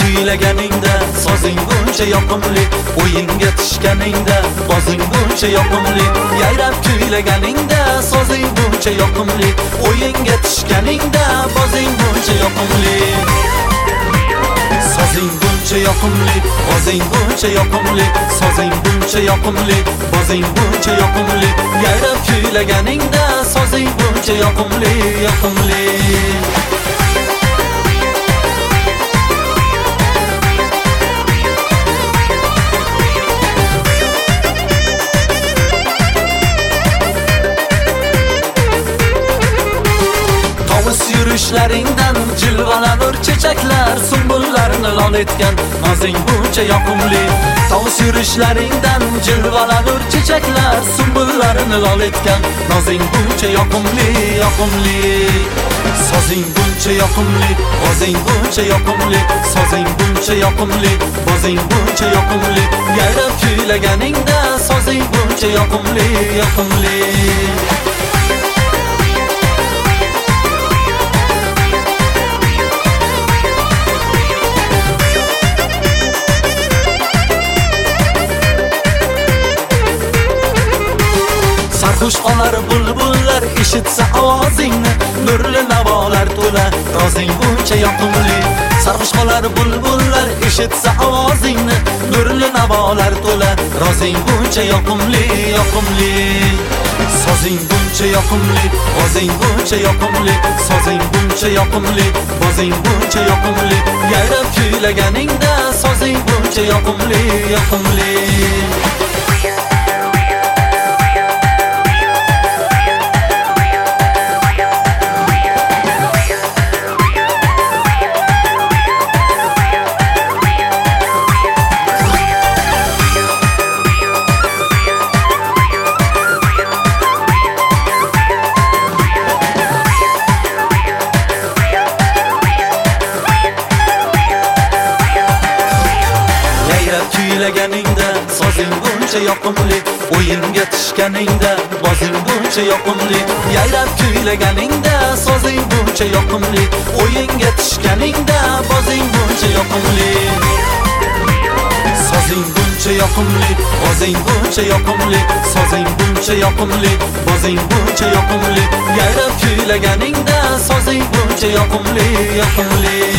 kuylaganingda sozing buncha yoqimli, o'yinga tushganingda bozing buncha yoqimli. Yayrab kuylaganingda sozing buncha yoqimli, o'yinga tushganingda bozing buncha yoqimli. Sozing buncha yoqimli, bozing buncha yoqimli, sozing buncha yoqimli, bozing buncha yoqimli. Yayrab kuylaganingda sozing buncha yoqimli, yoqimli. Yurushlaringdan jilvalanur chechaklar, sumbullarni lol etgan nozing buncha yoqimli. Tovus yurishlaringdan jilvalanur chechaklar, sumbullarni lol etgan nozing buncha yoqimli, yoqimli. Sozing buncha yoqimli, bozing buncha yoqimli, sozing buncha yoqimli, bozing buncha yoqimli. Yayrab kuylaganingda sozing buncha yoqimli, yoqimli. Xush olar bulbullar eshitsa ovozingni, nurli navolar to'la rozing buncha yoqimli. Sarxush olar bulbullar eshitsa ovozingni, nurli navolar to'la rozing buncha yoqimli, yoqimli. Sozing buncha yoqimli, bozing buncha yoqimli, sozing buncha yoqimli, bozing buncha yoqimli. Yayrab kuylaganingda sozing buncha yoqimli, yoqimli. Kuylaganingda sozing buncha yoqimli, o'yinga tushganingda bozing buncha yoqimli. Yayrab kuylaganingda sozing buncha yoqimli, o'yinga tushganingda bozing buncha yoqimli. Sozing buncha yoqimli, bozing buncha yoqimli, sozing buncha yoqimli, bozing buncha yoqimli. Yayrab kuylaganingda sozing buncha yoqimli, yoqimli.